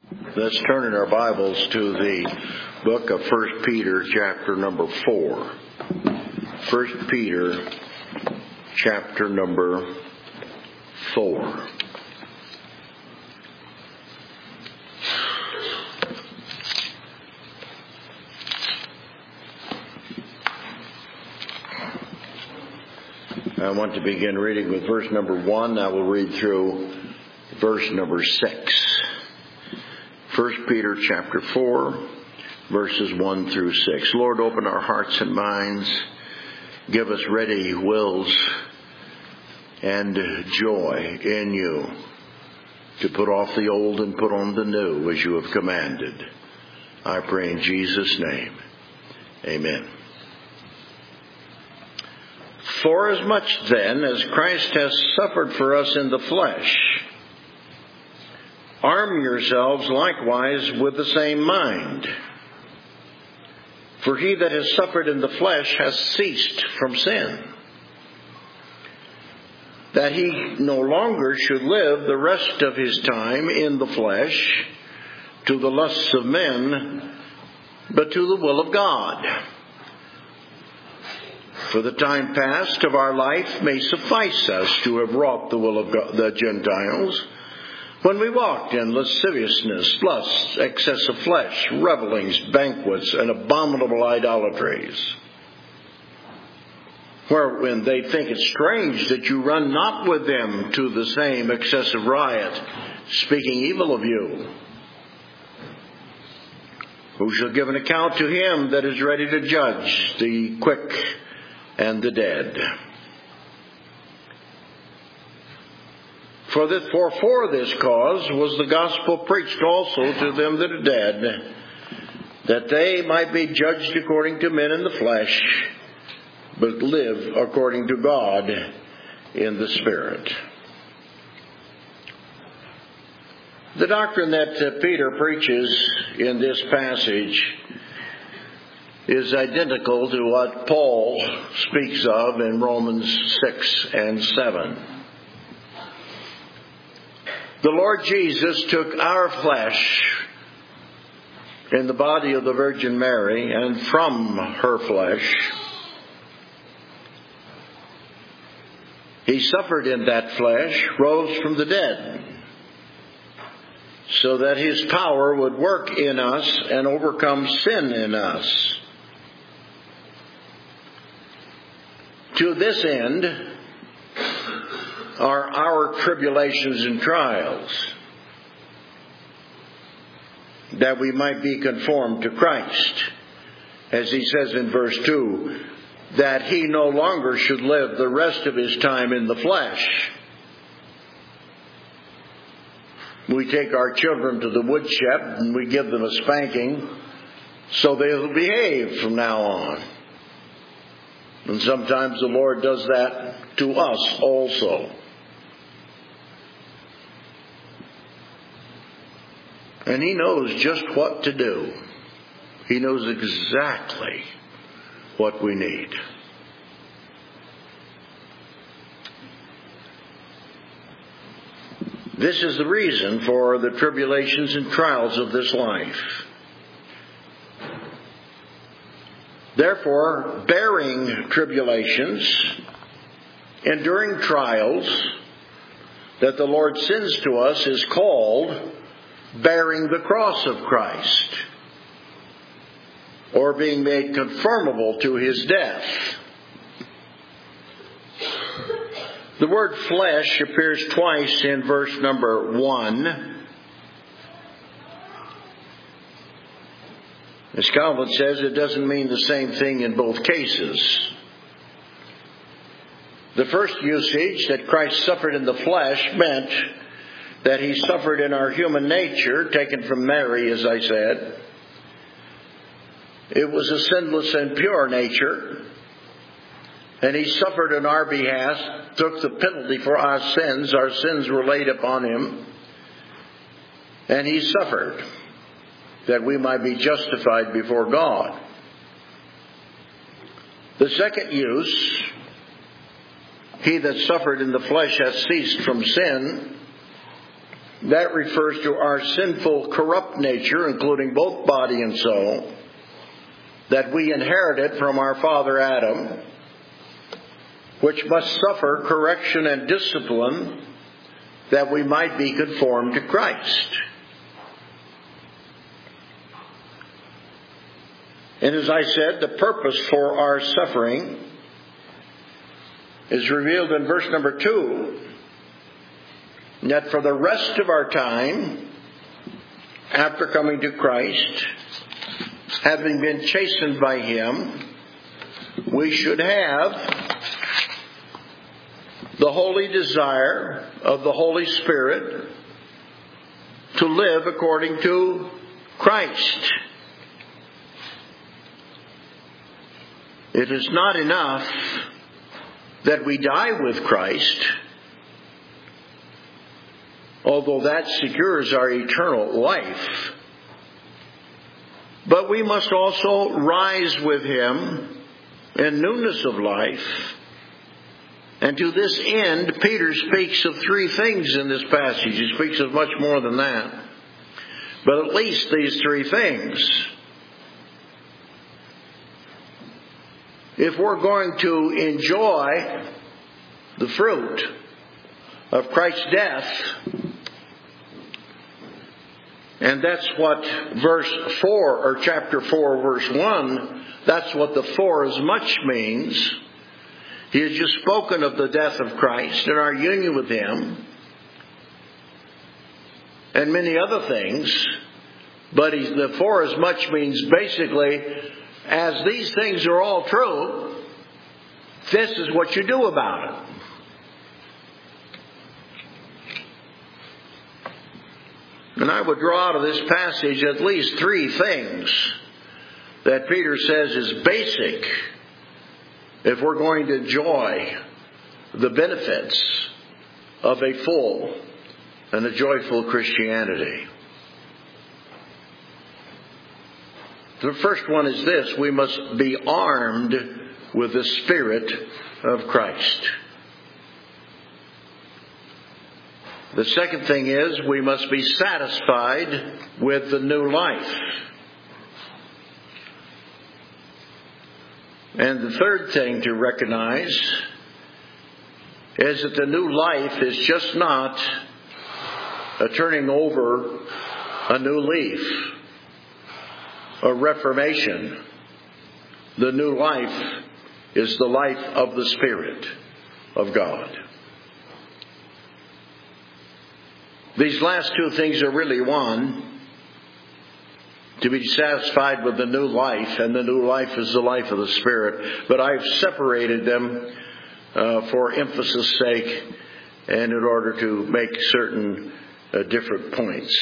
Let's turn in our Bibles to the book of 1 Peter, chapter number 4. 1 Peter, chapter number 4. I want to begin reading with verse number 1. I will read through verse number 6. 1 Peter chapter 4, verses 1 through 6. Lord, open our hearts and minds. Give us ready wills and joy in you to put off the old and put on the new as you have commanded. I pray in Jesus' name. Amen. Forasmuch then as Christ has suffered for us in the flesh, arm yourselves likewise with the same mind. For he that has suffered in the flesh has ceased from sin, that he no longer should live the rest of his time in the flesh to the lusts of men, but to the will of God. For the time past of our life may suffice us to have wrought the will of God, the Gentiles, when we walked in lasciviousness, lusts, excess of flesh, revellings, banquets, and abominable idolatries. Wherein they think it strange that you run not with them to the same excessive riot, speaking evil of you. Who shall give an account to him that is ready to judge the quick and the dead? For this cause was the gospel preached also to them that are dead, that they might be judged according to men in the flesh, but live according to God in the Spirit. The doctrine that Peter preaches in this passage is identical to what Paul speaks of in Romans 6 and 7. The Lord Jesus took our flesh in the body of the Virgin Mary, and from her flesh he suffered in that flesh, rose from the dead, so that his power would work in us and overcome sin in us. To this end are our tribulations and trials, that we might be conformed to Christ. As he says in verse 2, that he no longer should live the rest of his time in the flesh. We take our children to the woodshed and we give them a spanking so they'll behave from now on. And sometimes the Lord does that to us also. And he knows just what to do. He knows exactly what we need. This is the reason for the tribulations and trials of this life. Therefore, bearing tribulations, enduring trials that the Lord sends to us is called bearing the cross of Christ, or being made conformable to his death. The word flesh appears twice in verse number 1. As Calvin says, it doesn't mean the same thing in both cases. The first usage, that Christ suffered in the flesh, meant that he suffered in our human nature, taken from Mary, as I said. It was a sinless and pure nature, and he suffered on our behalf, took the penalty for our sins. Our sins were laid upon him, and he suffered that we might be justified before God. The second use, he that suffered in the flesh hath ceased from sin, That refers to our sinful, corrupt nature, including both body and soul, that we inherited from our father Adam, which must suffer correction and discipline that we might be conformed to Christ. And as I said, the purpose for our suffering is revealed in verse number 2, that for the rest of our time, after coming to Christ, having been chastened by Him, we should have the holy desire of the Holy Spirit to live according to Christ. It is not enough that we die with Christ, although that secures our eternal life. But we must also rise with Him in newness of life. And to this end, Peter speaks of three things in this passage. He speaks of much more than that. But at least these three things. If we're going to enjoy the fruit of Christ's death, and that's what verse 4, or chapter 4, verse 1, that's what the "for as much" means. He has just spoken of the death of Christ and our union with Him and many other things. But the "for as much" means basically, as these things are all true, this is what you do about it. And I would draw out of this passage at least three things that Peter says is basic if we're going to enjoy the benefits of a full and a joyful Christianity. The first one is this: we must be armed with the Spirit of Christ. The second thing is we must be satisfied with the new life. And the third thing to recognize is that the new life is just not a turning over a new leaf, a reformation. The new life is the life of the Spirit of God. These last two things are really one. To be satisfied with the new life, and the new life is the life of the Spirit. But I've separated them for emphasis' sake and in order to make certain different points.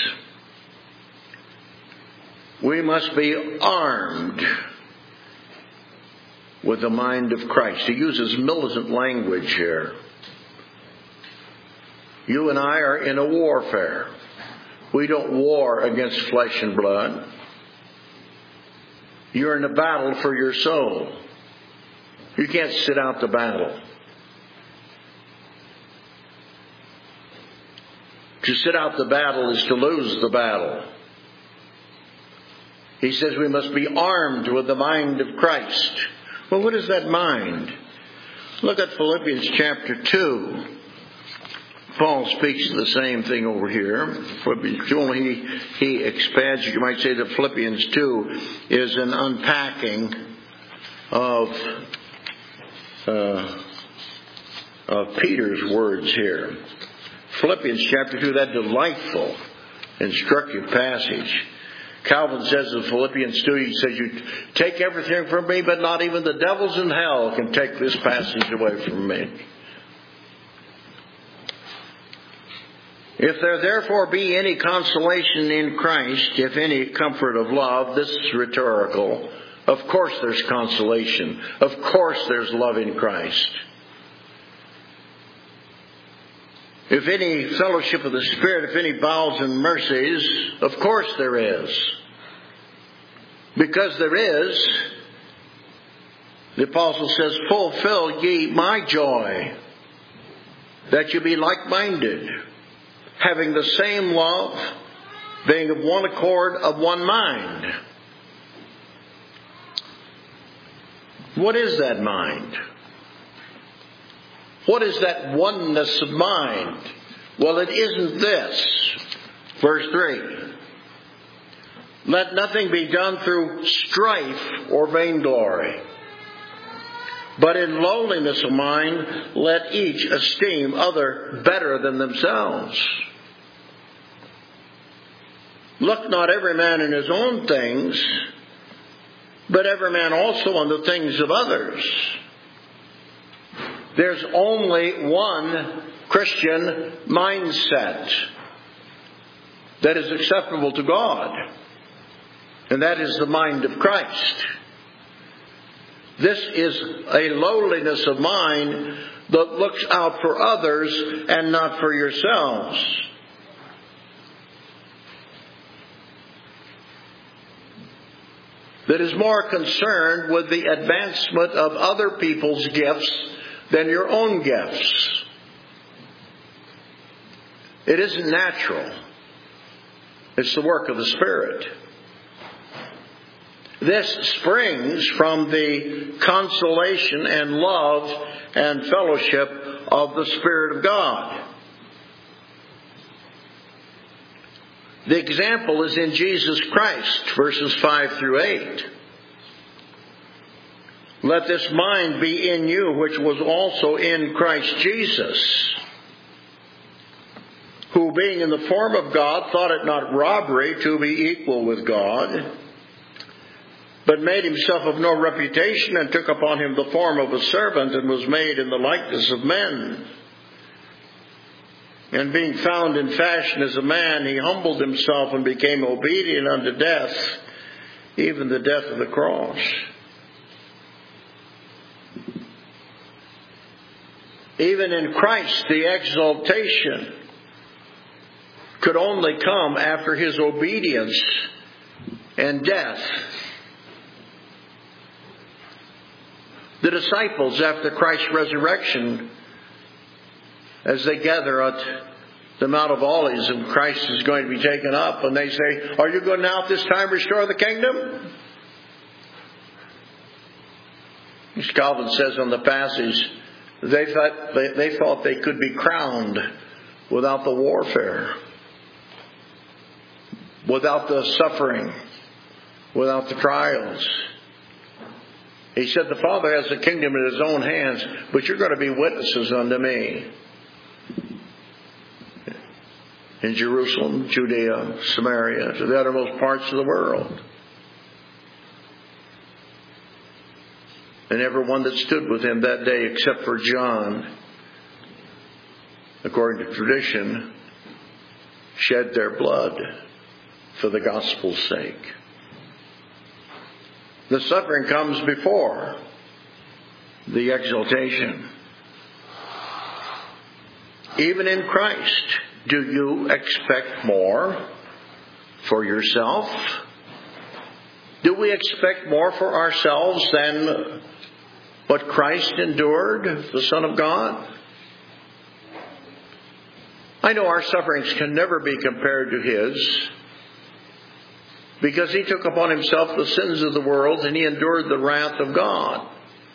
We must be armed with the mind of Christ. He uses militant language here. You and I are in a warfare. We don't war against flesh and blood. You're in a battle for your soul. You can't sit out the battle. To sit out the battle is to lose the battle. He says we must be armed with the mind of Christ. Well, what is that mind? Look at Philippians chapter 2. Paul speaks of the same thing over here. Philippians 2, only he expands. You might say that Philippians 2 is an unpacking of Peter's words here. Philippians chapter 2, that delightful, instructive passage. Calvin says in Philippians 2, he says, you take everything from me, but not even the devils in hell can take this passage away from me. If there therefore be any consolation in Christ, if any comfort of love, this is rhetorical. Of course there's consolation. Of course there's love in Christ. If any fellowship of the Spirit, if any bowels and mercies, of course there is. Because there is, the apostle says, fulfill ye my joy, that you be like-minded, having the same love, being of one accord, of one mind. What is that mind? What is that oneness of mind? Well, it isn't this. Verse 3. Let nothing be done through strife or vainglory, but in lowliness of mind, let each esteem other better than themselves. Look not every man in his own things, but every man also on the things of others. There's only one Christian mindset that is acceptable to God, and that is the mind of Christ. This is a lowliness of mind that looks out for others and not for yourselves. That is more concerned with the advancement of other people's gifts than your own gifts. It isn't natural. It's the work of the Spirit. This springs from the consolation and love and fellowship of the Spirit of God. The example is in Jesus Christ, verses 5 through 8. Let this mind be in you, which was also in Christ Jesus, who being in the form of God, thought it not robbery to be equal with God, but made himself of no reputation, and took upon him the form of a servant, and was made in the likeness of men. And being found in fashion as a man, he humbled himself and became obedient unto death, even the death of the cross. Even in Christ, the exaltation could only come after his obedience and death. The disciples, after Christ's resurrection, as they gather at the Mount of Olives and Christ is going to be taken up, and they say, "Are you going to now at this time restore the kingdom?" As Calvin says on the passage, they thought they could be crowned without the warfare, without the suffering, without the trials. He said, "The Father has the kingdom in his own hands, but you're going to be witnesses unto me in Jerusalem, Judea, Samaria, to the uttermost parts of the world." And everyone that stood with him that day, except for John, according to tradition, shed their blood for the gospel's sake. The suffering comes before the exaltation. Even in Christ, do you expect more for yourself? Do we expect more for ourselves than what Christ endured, the Son of God? I know our sufferings can never be compared to his, because he took upon himself the sins of the world and he endured the wrath of God.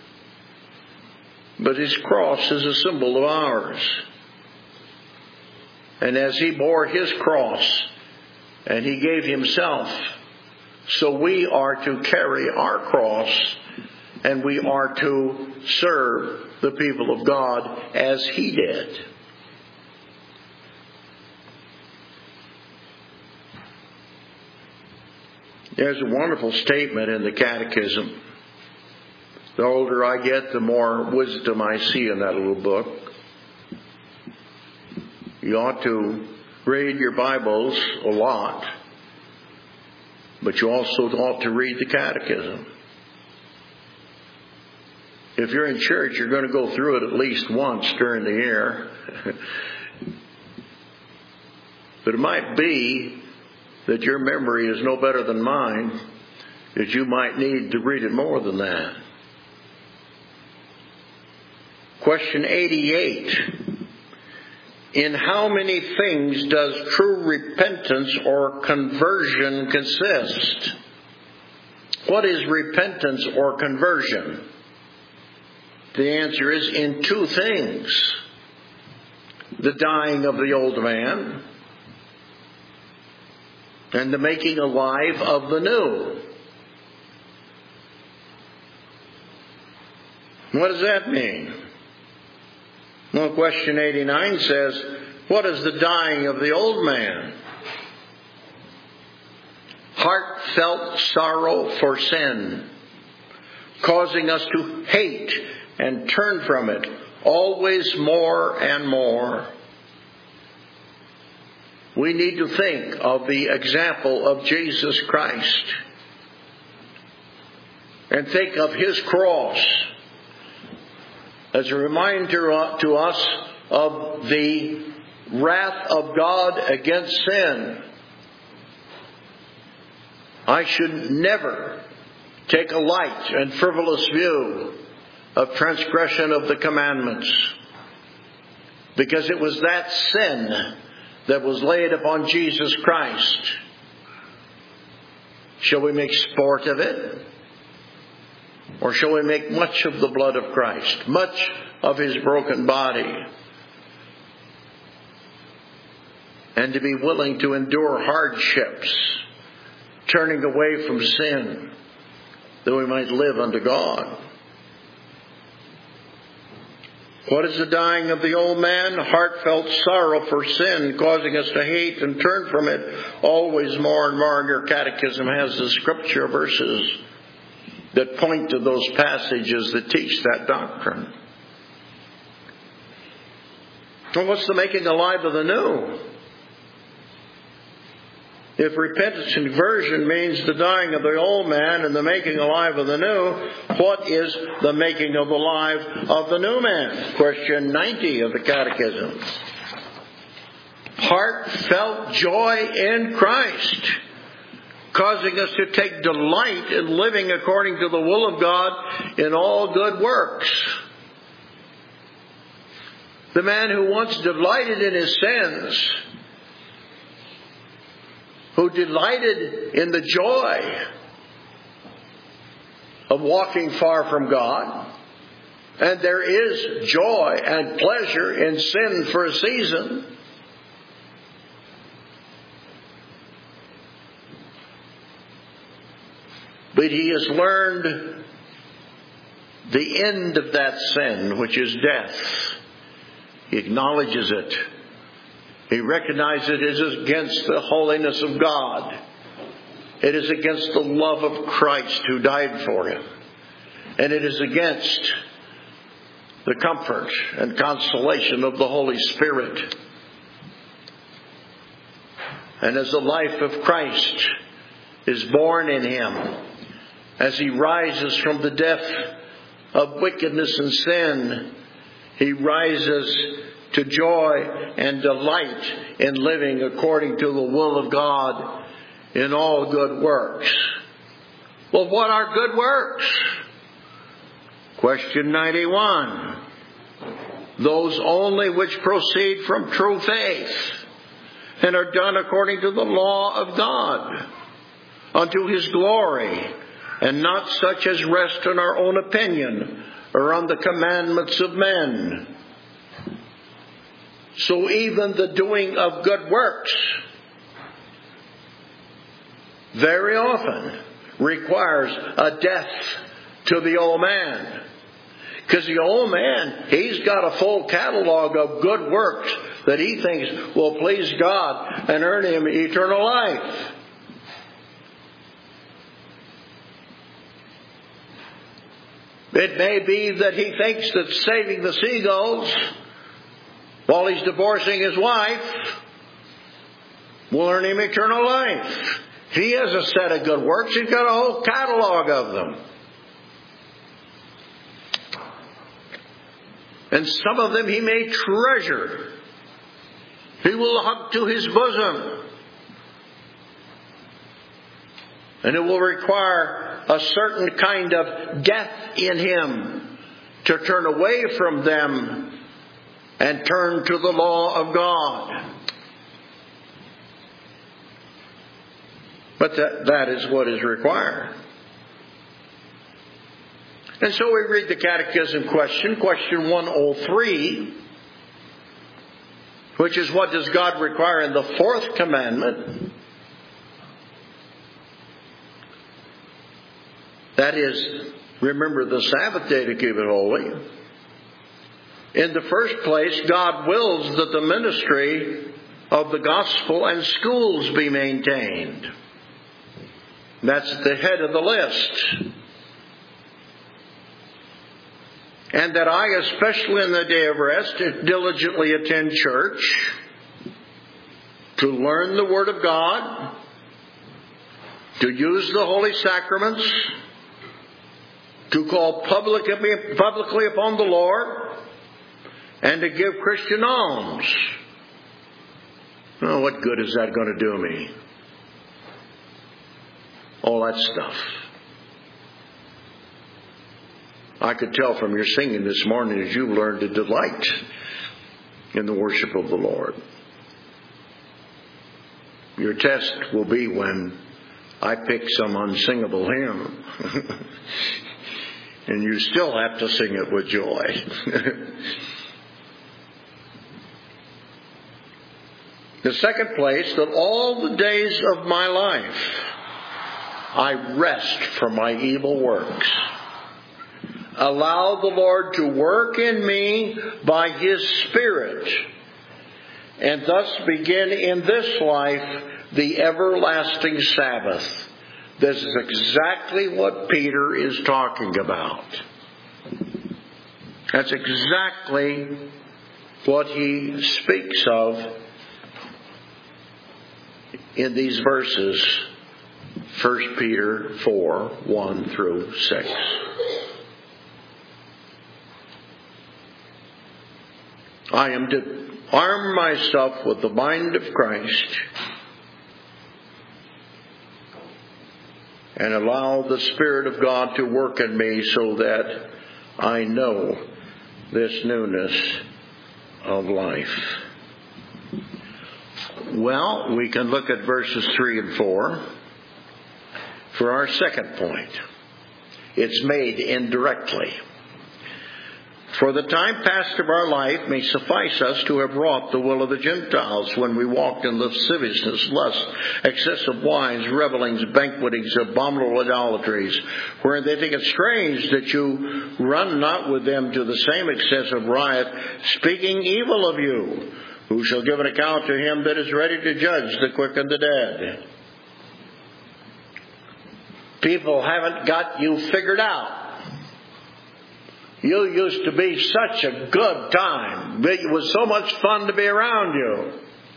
But his cross is a symbol of ours. And as he bore his cross and he gave himself, so we are to carry our cross and we are to serve the people of God as he did. There's a wonderful statement in the Catechism. The older I get, the more wisdom I see in that little book. You ought to read your Bibles a lot, but you also ought to read the Catechism. If you're in church, you're going to go through it at least once during the year. But it might be that your memory is no better than mine, that you might need to read it more than that. Question 88. In how many things does true repentance or conversion consist? What is repentance or conversion? The answer is in two things. The dying of the old man and the making alive of the new. What does that mean? Well, question 89 says, what is the dying of the old man? Heartfelt sorrow for sin, causing us to hate and turn from it always more and more. We need to think of the example of Jesus Christ and think of His cross as a reminder to us of the wrath of God against sin. I should never take a light and frivolous view of transgression of the commandments, because it was that sin that was laid upon Jesus Christ. Shall we make sport of it? Or shall we make much of the blood of Christ, much of His broken body? And to be willing to endure hardships, turning away from sin, that we might live unto God. What is the dying of the old man? Heartfelt sorrow for sin, causing us to hate and turn from it always more and more. And your catechism has the scripture verses that point to those passages that teach that doctrine. Well, what's the making alive of the new? If repentance and conversion means the dying of the old man and the making alive of the new, what is the making of alive of the new man? Question 90 of the Catechism. Heartfelt joy in Christ, causing us to take delight in living according to the will of God in all good works. The man who once delighted in his sins, who delighted in the joy of walking far from God, and there is joy and pleasure in sin for a season, but he has learned the end of that sin, which is death. He acknowledges it. He recognizes it is against the holiness of God. It is against the love of Christ who died for him. And it is against the comfort and consolation of the Holy Spirit. And as the life of Christ is born in him, as he rises from the death of wickedness and sin, he rises to joy and delight in living according to the will of God in all good works. Well, what are good works? Question 91. Those only which proceed from true faith and are done according to the law of God, unto His glory, and not such as rest on our own opinion or on the commandments of men. So even the doing of good works very often requires a death to the old man. Because the old man, he's got a full catalog of good works that he thinks will please God and earn him eternal life. It may be that he thinks that saving the seagulls while he's divorcing his wife will earn him eternal life. He has a set of good works. He's got a whole catalog of them. And some of them he may treasure. He will hug to his bosom. And it will require a certain kind of death in him to turn away from them and turn to the law of God. But that is what is required. And so we read the Catechism question 103, which is, what does God require in the fourth commandment? That is, remember the Sabbath day to keep it holy. In the first place, God wills that the ministry of the gospel and schools be maintained. That's at the head of the list. And that I, especially in the day of rest, diligently attend church to learn the Word of God, to use the holy sacraments, to call publicly upon the Lord, and to give Christian alms. Oh, what good is that going to do me? All that stuff. I could tell from your singing this morning that you've learned to delight in the worship of the Lord. Your test will be when I pick some unsingable hymn. And you still have to sing it with joy. The second place, that all the days of my life I rest from my evil works. Allow the Lord to work in me by His Spirit, and thus begin in this life the everlasting Sabbath. This is exactly what Peter is talking about. That's exactly what he speaks of in these verses, 1 Peter 4, 1 through 6. I am to arm myself with the mind of Christ and allow the Spirit of God to work in me so that I know this newness of life. Well, we can look at verses 3 and 4 for our second point. It's made indirectly. For the time past of our life may suffice us to have wrought the will of the Gentiles when we walked in lasciviousness, lust, excessive wines, revellings, banquetings, abominable idolatries, wherein they think it strange that you run not with them to the same excess of riot, speaking evil of you, who shall give an account to him that is ready to judge the quick and the dead. People haven't got you figured out. You used to be such a good time. It was so much fun to be around you.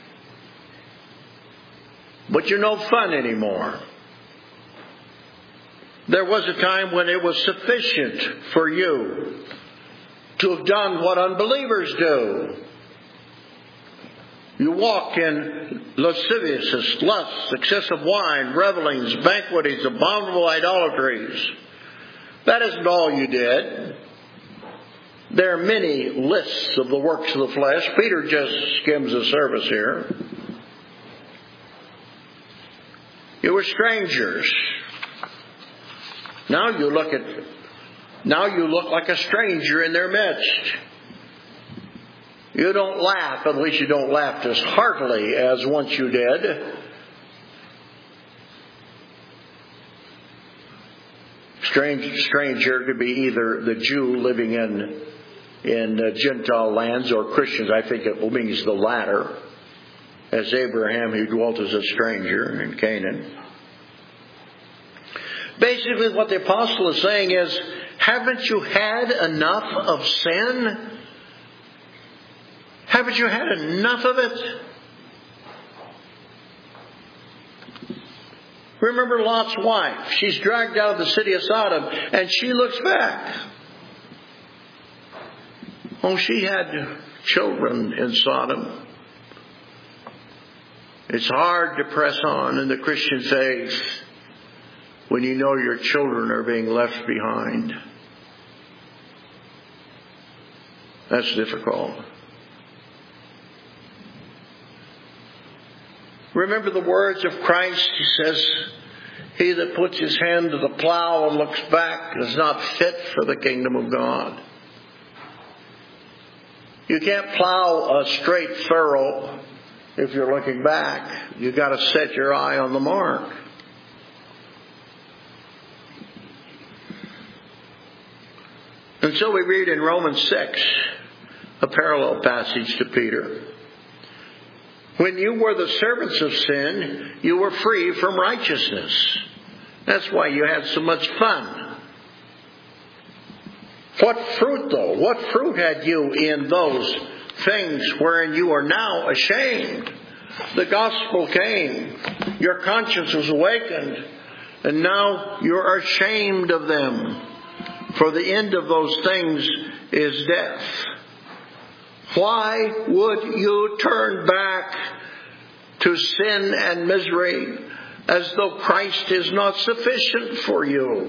But you're no fun anymore. There was a time when it was sufficient for you to have done what unbelievers do. You walk in lasciviousness, lust, excessive wine, revellings, banquetings, abominable idolatries. That isn't all you did. There are many lists of the works of the flesh. Peter just skims the surface here. You were strangers. Now you look like a stranger in their midst. You don't laugh, at least you don't laugh as heartily as once you did. Stranger could be either the Jew living in Gentile lands or Christians. I think it means the latter. As Abraham, he dwelt as a stranger in Canaan. Basically what the apostle is saying is, haven't you had enough of sin? Haven't you had enough of it? Remember Lot's wife. She's dragged out of the city of Sodom, and she looks back. Oh, she had children in Sodom. It's hard to press on in the Christian faith when you know your children are being left behind. That's difficult. Remember the words of Christ. He says, he that puts his hand to the plow and looks back is not fit for the kingdom of God. You can't plow a straight furrow if you're looking back. You've got to set your eye on the mark. And so we read in Romans 6, a parallel passage to Peter. When you were the servants of sin, you were free from righteousness. That's why you had so much fun. What fruit, though? What fruit had you in those things wherein you are now ashamed? The gospel came. Your conscience was awakened. And now you're ashamed of them. For the end of those things is death. Why would you turn back to sin and misery as though Christ is not sufficient for you?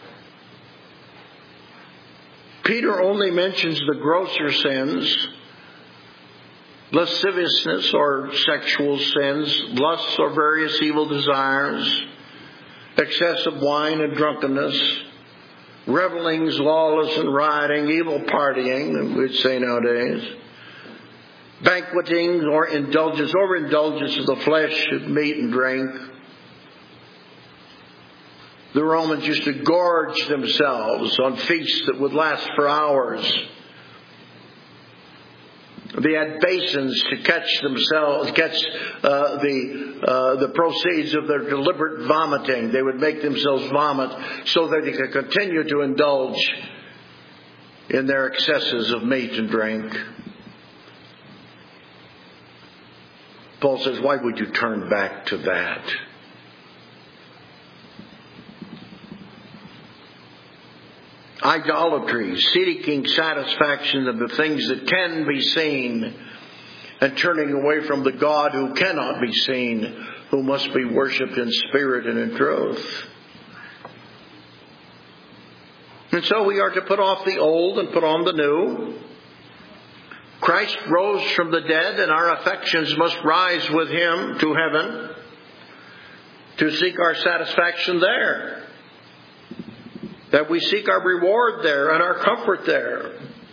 Peter only mentions the grosser sins, lasciviousness or sexual sins, lusts or various evil desires, excessive wine and drunkenness, revelings, lawless and rioting, evil partying, we'd say nowadays, banqueting or indulgence, overindulgence of the flesh of meat and drink. The Romans used to gorge themselves on feasts that would last for hours. They had basins to catch the proceeds of their deliberate vomiting. They would make themselves vomit so that they could continue to indulge in their excesses of meat and drink. Paul says, why would you turn back to that? Idolatry, seeking satisfaction of the things that can be seen, and turning away from the God who cannot be seen, who must be worshipped in spirit and in truth. And so we are to put off the old and put on the new. Christ rose from the dead, and our affections must rise with Him to heaven to seek our satisfaction there. That we seek our reward there and our comfort there.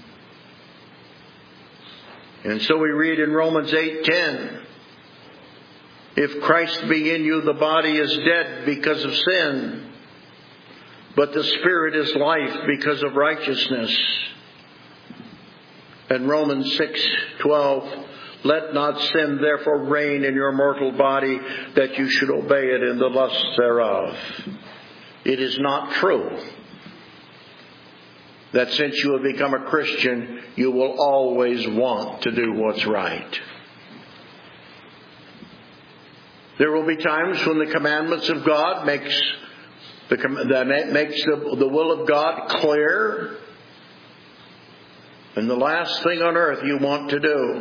And so we read in Romans 8:10, if Christ be in you, the body is dead because of sin, but the spirit is life because of righteousness. And Romans 6:12, let not sin therefore reign in your mortal body, that you should obey it in the lusts thereof. It is not true that since you have become a Christian, you will always want to do what's right. There will be times when the commandments of God makes the will of God clear, and the last thing on earth you want to do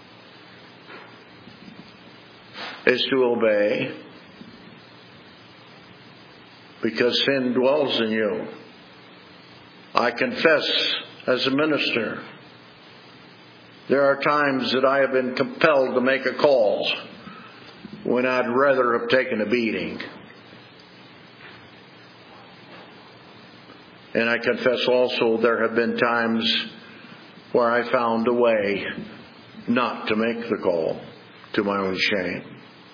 is to obey, because sin dwells in you. I confess as a minister, there are times that I have been compelled to make a call when I'd rather have taken a beating. And I confess also there have been times where I found a way not to make the call, to my own shame.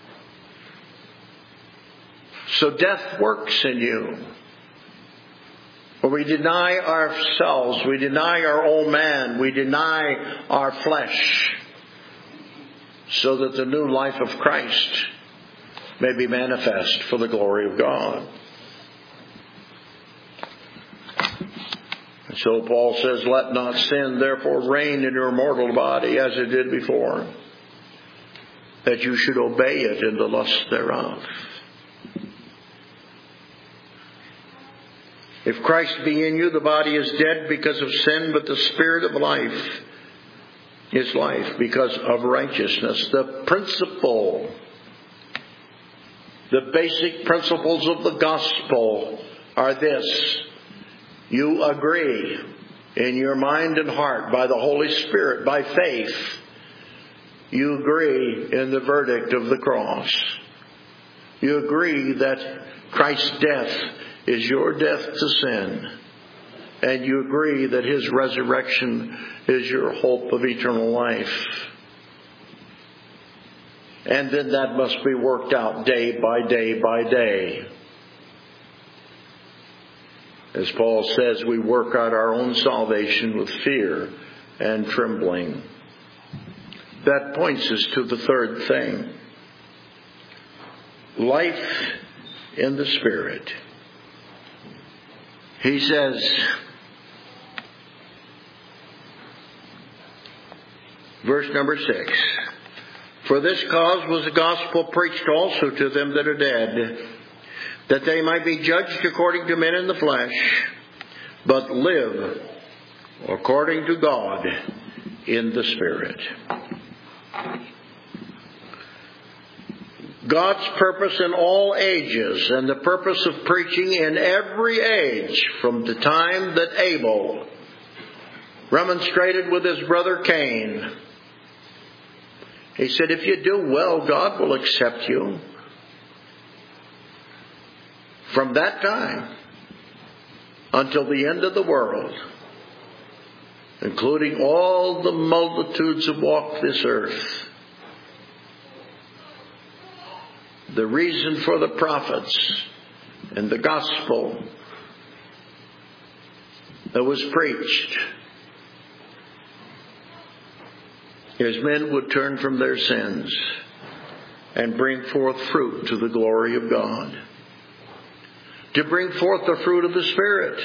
So death works in you. Where we deny ourselves, we deny our old man, we deny our flesh, so that the new life of Christ may be manifest for the glory of God. And so Paul says, let not sin therefore reign in your mortal body as it did before, that you should obey it in the lust thereof. If Christ be in you, the body is dead because of sin, but the spirit of life is life because of righteousness. The principle, the basic principles of the gospel are this. You agree in your mind and heart by the Holy Spirit, by faith, You agree in the verdict of the cross. You agree that Christ's death is your death to sin. And you agree that His resurrection is your hope of eternal life. And then that must be worked out day by day by day. As Paul says, we work out our own salvation with fear and trembling. That points us to the third thing. Life in the Spirit. He says, verse number 6, for this cause was the gospel preached also to them that are dead, that they might be judged according to men in the flesh, but live according to God in the Spirit. God's purpose in all ages, and the purpose of preaching in every age, from the time that Abel remonstrated with his brother Cain. He said, if you do well, God will accept you. From that time until the end of the world, including all the multitudes who walk this earth, the reason for the prophets and the gospel that was preached is men would turn from their sins and bring forth fruit to the glory of God. To bring forth the fruit of the Spirit.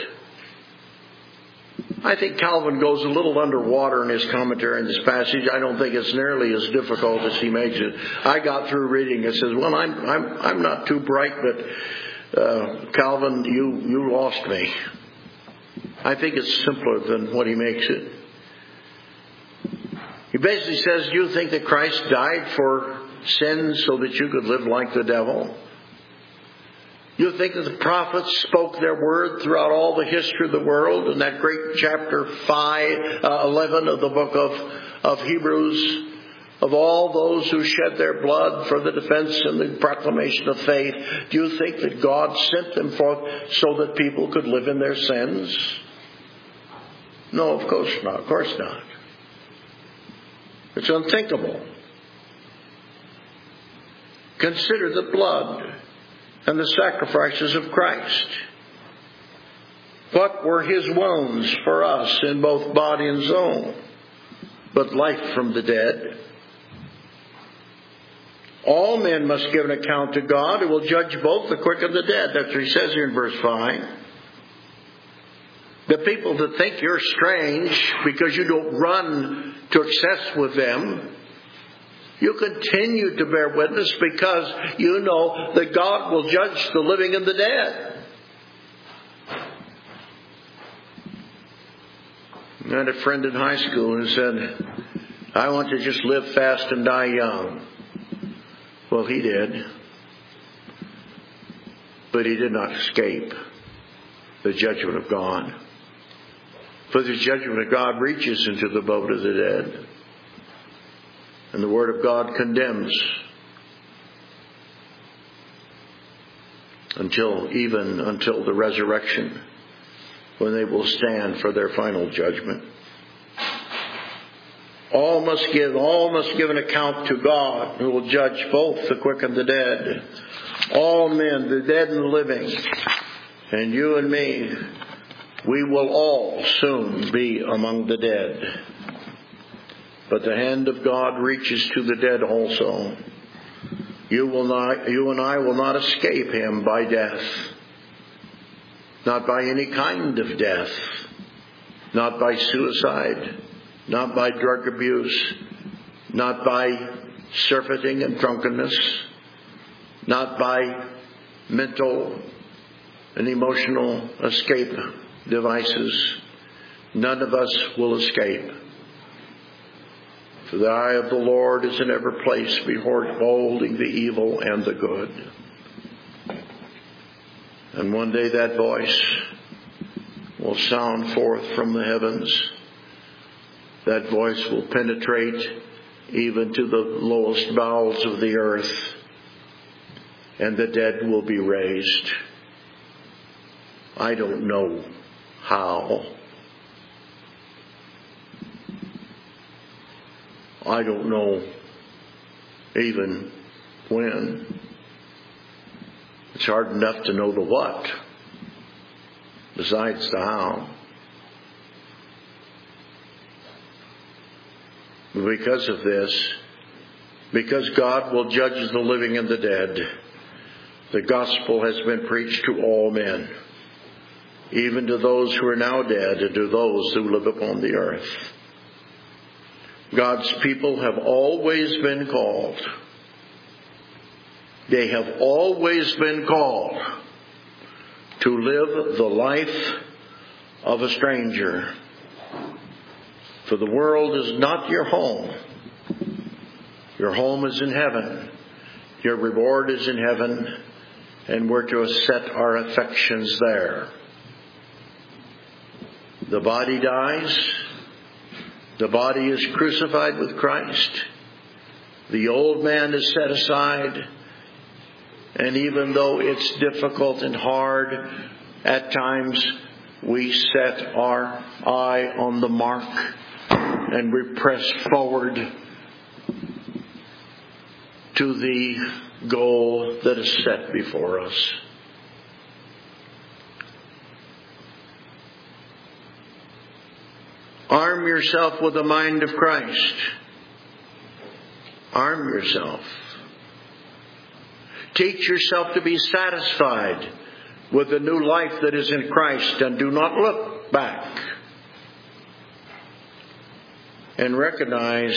I think Calvin goes a little underwater in his commentary on this passage. I don't think it's nearly as difficult as he makes it. I got through reading it. Says, well, I'm not too bright, but Calvin, you lost me. I think it's simpler than what he makes it. He basically says, do you think that Christ died for sin so that you could live like the devil? You think that the prophets spoke their word throughout all the history of the world in that great chapter 11 of the book of Hebrews, of all those who shed their blood for the defense and the proclamation of faith? Do you think that God sent them forth so that people could live in their sins? No, of course not. Of course not. It's unthinkable. Consider the blood and the sacrifices of Christ. What were His wounds for us in both body and soul? But life from the dead. All men must give an account to God, who will judge both the quick and the dead. That's what He says here in verse 5. The people that think you're strange because you don't run to excess with them, you continue to bear witness because you know that God will judge the living and the dead. I had a friend in high school who said, I want to just live fast and die young. Well, he did. But he did not escape the judgment of God. For the judgment of God reaches into the abode of the dead. And the Word of God condemns until the resurrection, when they will stand for their final judgment. All must give an account to God, who will judge both the quick and the dead. All men, the dead and the living, and you and me, we will all soon be among the dead. But the hand of God reaches to the dead also. You and I will not escape Him by death. Not by any kind of death. Not by suicide. Not by drug abuse. Not by surfeiting and drunkenness. Not by mental and emotional escape devices. None of us will escape. For the eye of the Lord is in every place, beholding the evil and the good. And one day that voice will sound forth from the heavens. That voice will penetrate even to the lowest bowels of the earth, and the dead will be raised. I don't know how. I don't know even when. It's hard enough to know the what, besides the how. Because of this, because God will judge the living and the dead, the gospel has been preached to all men, even to those who are now dead and to those who live upon the earth. God's people have always been called. They have always been called to live the life of a stranger. For the world is not your home. Your home is in heaven. Your reward is in heaven, and we're to set our affections there. The body dies. The body is crucified with Christ. The old man is set aside. And even though it's difficult and hard, at times we set our eye on the mark and we press forward to the goal that is set before us. Arm yourself with the mind of Christ. Arm yourself. Teach yourself to be satisfied with the new life that is in Christ, and do not look back. And recognize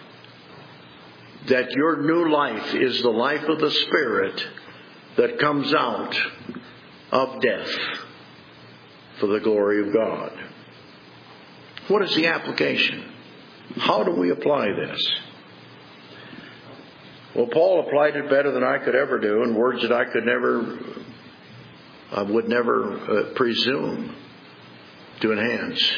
that your new life is the life of the Spirit that comes out of death for the glory of God. What is the application? How do we apply this? Well, Paul applied it better than I could ever do in words that I would never presume to enhance.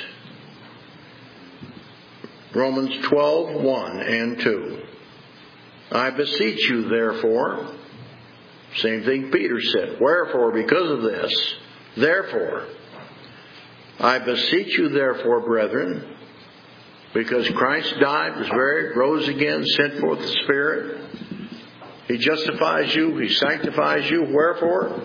Romans 12:1 and 2. I beseech you, therefore, same thing Peter said, wherefore, because of this, therefore, I beseech you, therefore, brethren, because Christ died, was buried, rose again, sent forth the Spirit. He justifies you. He sanctifies you. Wherefore?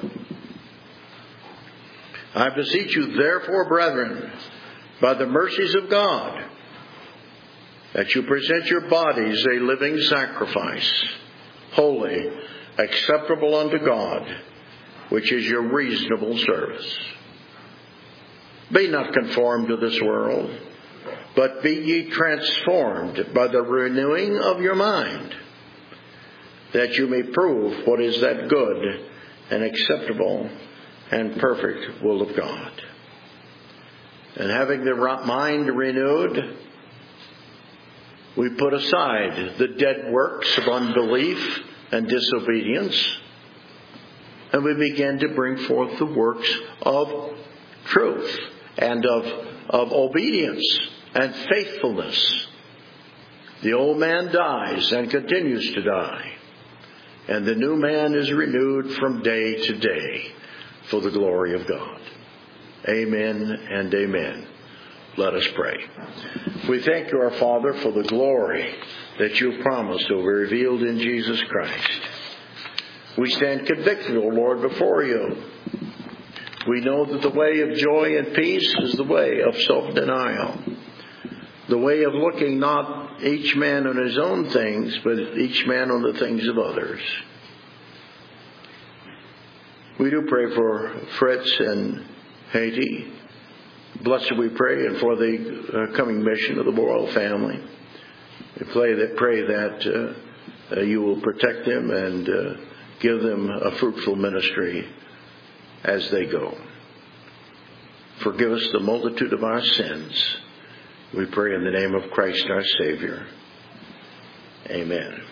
I beseech you, therefore, brethren, by the mercies of God, that you present your bodies a living sacrifice, holy, acceptable unto God, which is your reasonable service. Be not conformed to this world, but be ye transformed by the renewing of your mind, that you may prove what is that good and acceptable and perfect will of God. And having the mind renewed, we put aside the dead works of unbelief and disobedience, and we begin to bring forth the works of truth and of obedience and faithfulness. The old man dies and continues to die, and the new man is renewed from day to day for the glory of God. Amen and amen. Let us pray. We thank you, our Father, for the glory that you've promised will be revealed in Jesus Christ. We stand convicted, O Lord, before you. We know that the way of joy and peace is the way of self-denial. The way of looking not each man on his own things, but each man on the things of others. We do pray for Fritz and Haiti. Blessed we pray, and for the coming mission of the Boyle family. We pray that you will protect them and give them a fruitful ministry as they go. Forgive us the multitude of our sins. We pray in the name of Christ our Savior. Amen.